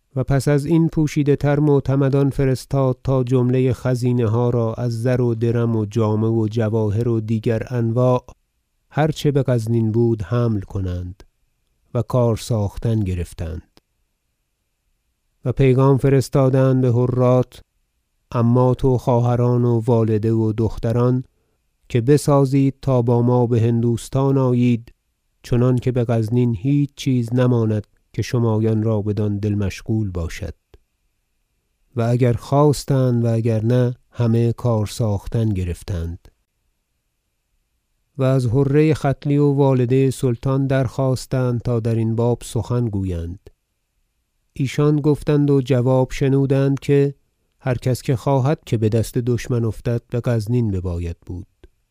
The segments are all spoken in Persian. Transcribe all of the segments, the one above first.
و پس از این پوشیده تر معتمدان فرستاد تا جمله خزینه ها را از زر و درم و جامه و جواهر و دیگر انواع هر چه به غزنین بود حمل کنند و کار ساختن گرفتند و پیغام فرستادند به حرات، عمات و خواهران و والده و دختران که بسازید تا با ما به هندوستان آیید، چنانکه به غزنین هیچ چیز نماند که شمایان را بدان دل مشغول باشد. و اگر خواستند و اگر نه همه کار ساختن گرفتند. و از حره ختلی و والده سلطان درخواستند تا درین باب سخن گویند. ایشان گفتند و جواب شنودند که هر کس که خواهد که به دست دشمن افتد به غزنین بباید بود.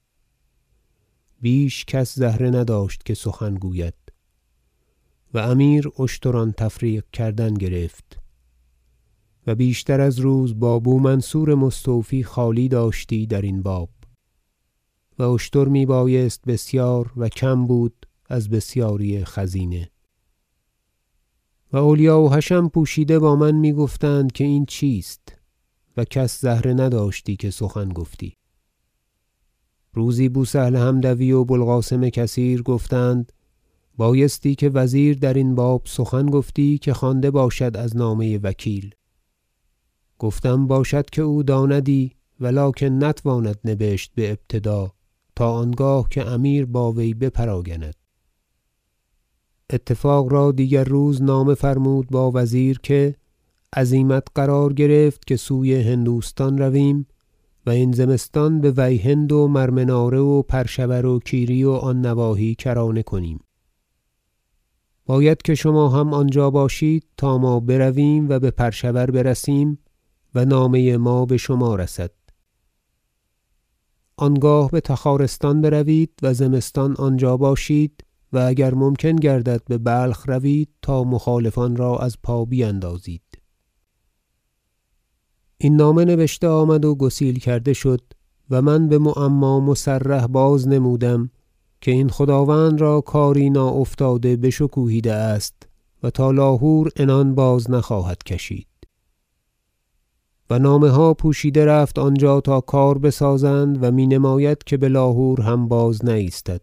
بیش کس زهره نداشت که سخن گوید و امیر اشتران تفریق کردن گرفت و بیشتر از روز با بومنصور مستوفی خالی داشتی درین باب و اشتر می بایست بسیار و کم بود از بسیاری خزینه. و اولیا و حشم پوشیده با من می گفتند که این چیست و کس زهره نداشتی که سخن گفتی. روزی بوسهل حمدوی و بوالقاسم کثیر گفتند بایستی که وزیر درین باب سخن گفتی که خوانده باشد از نامه وکیل. گفتم باشد که او داندی ولکن نتواند نبشت به ابتدا تا آنگاه که امیر با وی بپراگند. اتفاق را دیگر روز نامه فرمود با وزیر که عزیمت قرار گرفت که سوی هندوستان رویم و این زمستان به ویهند و مرمناره و پرشور و کیری و آن نواحی کرانه کنیم. باید که شما هم آنجا باشید تا ما برویم و به پرشور برسیم و نامه ما به شما رسد. آنگاه به تخارستان بروید و زمستان آنجا باشید و اگر ممکن گردد به بلخ روید تا مخالفان را از پا بیندازید. این نامه نبشته آمد و گسیل کرده شد و من به معما مصرح باز نمودم که این خداوند را کاری ناافتاده بشکوهیده است و تا لاهور عنان باز نخواهد کشید. و نامه ها پوشیده رفت آنجا تا کار بسازند و می نماید که به لاهور هم باز نایستد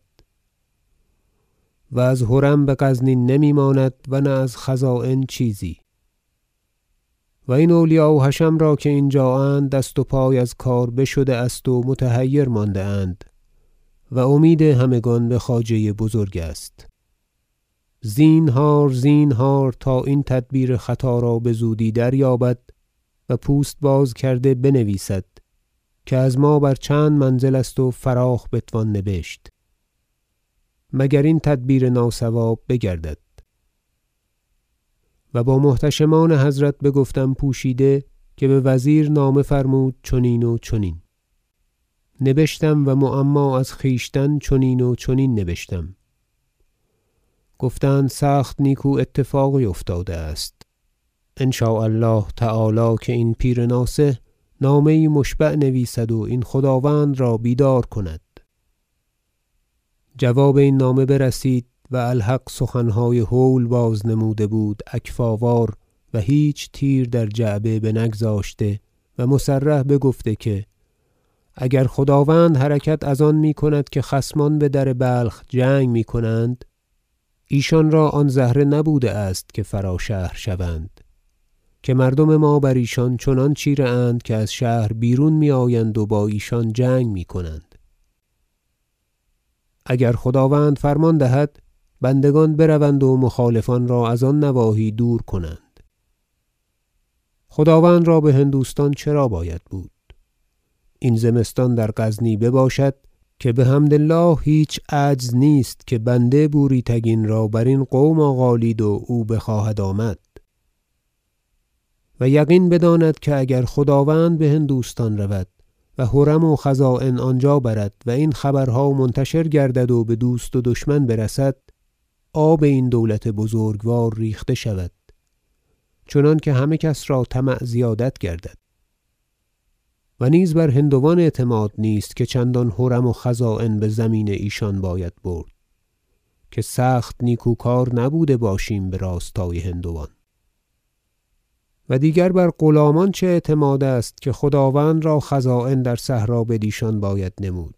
و از حرم به غزنین نمی ماند و نه از خزاین چیزی. و این اولیا و حشم را که اینجااند دست و پای از کار بشده است و متحیر مانده اند و امید همگان به خواجه بزرگ است. زینهار زینهار تا این تدبیر خطا را بزودی دریابد و پوست باز کرده بنویسد که از ما بر چند منزل است و فراخ بتوان نبشت مگر این تدبیر ناصواب بگردد. و با محتشمان حضرت بگفتم پوشیده که به وزیر نامه فرمود چنین و چنین. نبشتم و معما از خویشتن چنین و چنین نبشتم. گفتند سخت نیکو اتفاقی افتاده است. ان شاء الله تعالی که این پیر ناصح نامه یی مشبع نویسد و این خداوند را بیدار کند. جواب این نامه برسید و الحق سخنهای هول باز نموده بود اکفاوار و هیچ تیر در جعبه بنگذاشته و مصرح بگفته که اگر خداوند حرکت از آن می کند که خصمان به در بلخ جنگ می کنند ایشان را آن زهره نبوده است که فرا شهر شوند که مردم ما بر ایشان چنان چیره اند که از شهر بیرون می آیند و با ایشان جنگ می کنند. اگر خداوند فرمان دهد بندگان بروند و مخالفان را از آن نواحی دور کنند. خداوند را به هندوستان چرا باید بود؟ این زمستان در غزنی بباشد که بحمد الله هیچ عجز نیست که بنده بوری تگین را برین قوم آغالید و او بخواهد آمد. و یقین بداند که اگر خداوند به هندوستان رود و حرم و خزاین آنجا برد و این خبرها منتشر گردد و به دوست و دشمن برسد آب این دولت بزرگوار ریخته شود چنانکه همه کس را طمع زیادت گردد. و نیز بر هندوان اعتماد نیست که چندان حرم و خزاین به زمین ایشان باید برد که سخت نیکوکار نبوده باشیم به راستای هندوان. و دیگر بر غلامان چه اعتماد است که خداوند را خزائن در صحرا بدیشان باید نمود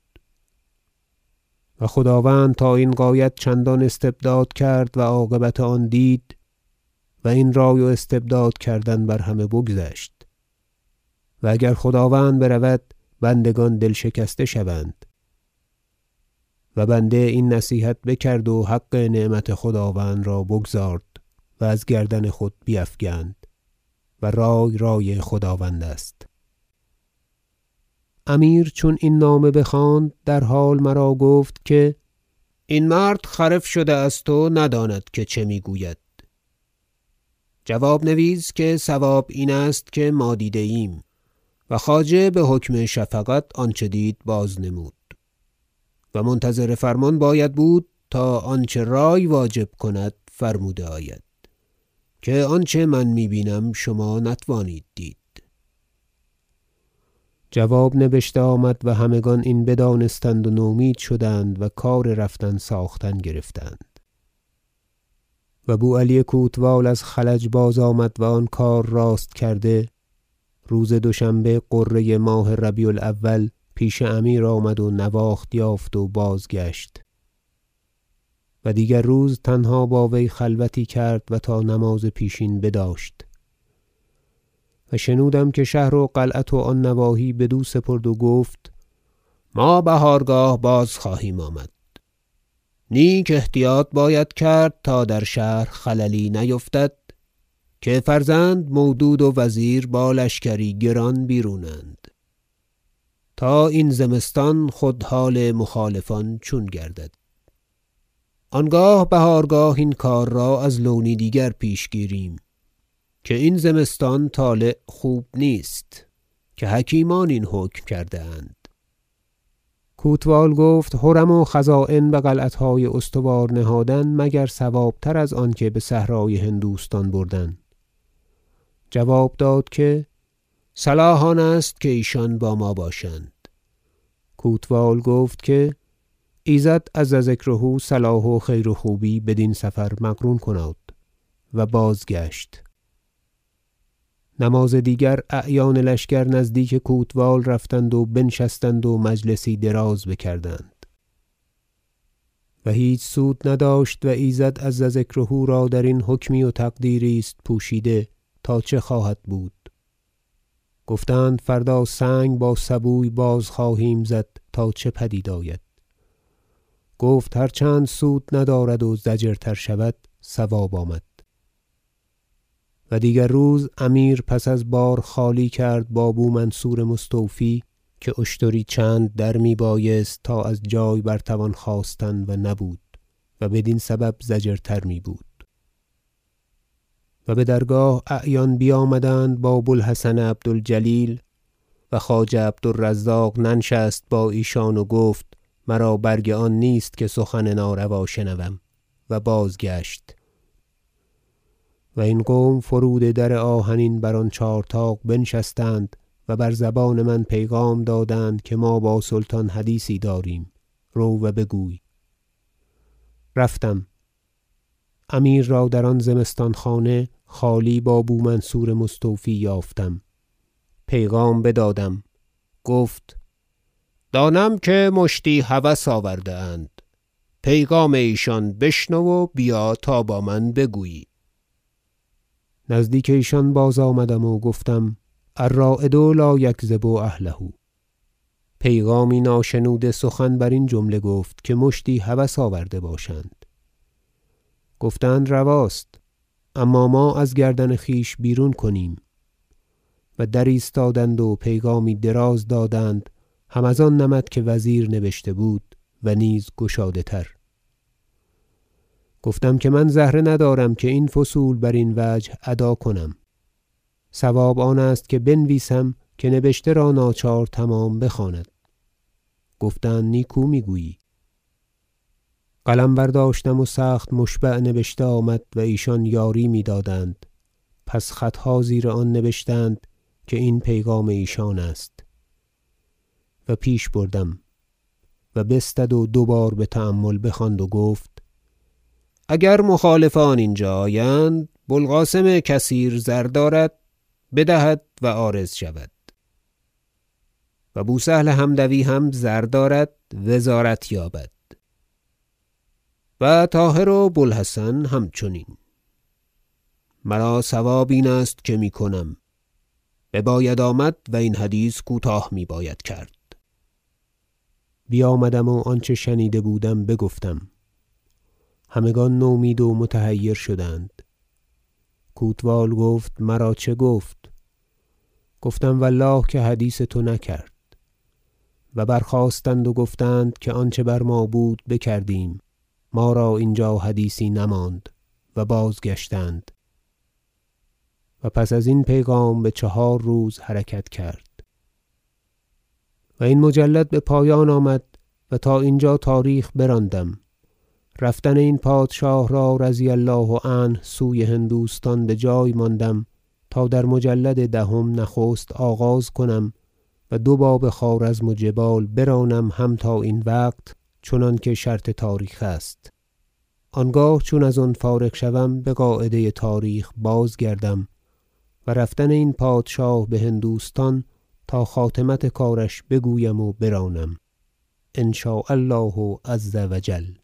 و خداوند تا این غایت چندان استبداد کرد و عاقبت آن دید و این رای و استبداد کردن بر همه بگذشت و اگر خداوند برود بندگان دل شکسته شوند و بنده این نصیحت بکرد و حق نعمت خداوند را بگزارد و از گردن خود بیفگند و رای خداوند است. امیر چون این نامه بخواند در حال مرا گفت که این مرد خرف شده است و نداند که چه میگوید. جواب نویس که صواب این است که ما دیده ایم و خواجه به حکم شفقت آنچه دید باز نمود و منتظر فرمان باید بود تا آنچه رای واجب کند فرموده آید که آنچه من میبینم شما نتوانید دید. جواب نبشته آمد و همگان این بدانستند و نومید شدند و کار رفتن ساختن گرفتند و بوعلی کوتوال از خلج باز آمد و آن کار راست کرده روز دوشنبه غره ماه ربیع الاول پیش امیر آمد و نواخت یافت و بازگشت و دیگر روز تنها با وی خلوتی کرد و تا نماز پیشین بداشت و شنودم که شهر و قلعت و آن نواحی بدو سپرد و گفت ما بهارگاه باز خواهیم آمد. نیک احتیاط باید کرد تا در شهر خللی نیفتد که فرزند مودود و وزیر با لشکری گران بیرونند تا این زمستان خود حال مخالفان چون گردد. آنگاه بهارگاه این کار را از لونی دیگر پیش گیریم که این زمستان طالع خوب نیست که حکیمان این حکم کرده اند. کوتوال گفت حرم و خزائن به قلعتهای استوار نهادن مگر صوابتر از آنکه به صحرای هندوستان بردن؟ جواب داد که صلاح آن است که ایشان با ما باشند. کوتوال گفت که ایزد عز ذکره صلاح و خیر و خوبی بدین سفر مقرون کناد و بازگشت. نماز دیگر اعیان لشکر نزدیک کوتوال رفتند و بنشستند و مجلسی دراز بکردند و هیچ سود نداشت و ایزد عز ذکره را درین حکمی و تقدیری است پوشیده تا چه خواهد بود. گفتند فردا سنگ با سبوی باز خواهیم زد تا چه پدید آید. گفت هرچند سود ندارد و ضجرتر شود صواب آمد. و دیگر روز امیر پس از بار خالی کرد با بومنصور مستوفی که اشتری چند در می بایست تا از جای بر توان خاستن و نبود و بدین سبب ضجرتر می بود. و به درگاه اعیان بیامدند با بوالحسن عبد الجلیل و خواجه عبد الرزاق ننشست با ایشان و گفت مرا برگ آن نیست که سخن ناروا شنوم و بازگشت. و این قوم فرود در آهنین بر آن چهار طاق بنشستند و بر زبان من پیغام دادند که ما با سلطان حدیثی داریم، رو و بگوی. رفتم. امیر را در آن زمستان خانه خالی با بومنصور مستوفی یافتم. پیغام بدادم. گفت دانم که مشتی هوس آورده اند. پیغام ایشان بشنو و بیا تا با من بگویی. نزدیک ایشان باز آمدم و گفتم الرائد لا یکذب اهله. پیغامی ناشنوده سخن بر این جمله گفت که مشتی هوس آورده باشند. گفتند رواست، اما ما از گردن خویش بیرون کنیم. و در ایستادند و پیغامی دراز دادند هم از آن نمط که وزیر نبشته بود و نیز گشاده تر. گفتم که من زهره ندارم که این فصول بر این وجه ادا کنم. صواب آن است که بنویسم که نبشته را ناچار تمام بخواند. گفتند نیکو میگویی. قلم برداشتم و سخت مشبع نبشته آمد و ایشان یاری میدادند. پس خطها زیر آن نبشتند که این پیغام ایشان است. و پیش بردم و بستد و دوبار به تأمل بخواند و گفت اگر مخالفان اینجا آیند بوالقاسم کثیر زر دارد بدهد و عارض شود. و بوسهل حمدوی هم زر دارد وزارت یابد و طاهر و بوالحسن همچنین. مرا صواب این است که میکنم، بباید آمد و این حدیث کوتاه میباید کرد. بیامدم و آنچه شنیده بودم بگفتم. همگان نومید و متحیر شدند. کوتوال گفت مرا چه گفت؟ گفتم والله که حدیث تو نکرد. و برخاستند و گفتند که آنچه بر ما بود بکردیم، ما را اینجا حدیثی نماند و بازگشتند. و پس از این پیغام به4 روز حرکت کرد. و این مجلد به پایان آمد و تا اینجا تاریخ براندم. رفتن این پادشاه را رضی الله عنه سوی هندوستان بجای ماندم تا در مجلد 10 نخست آغاز کنم و 2 باب خوارزم و جبال برانم هم تا این وقت چنانکه شرط تاریخ است. آنگاه چون از آن فارغ شوم بقاعده تاریخ بازگردم و رفتن این پادشاه به هندوستان تا خاتمت کارش بگویم و برانم ان شاء الله عز و جل.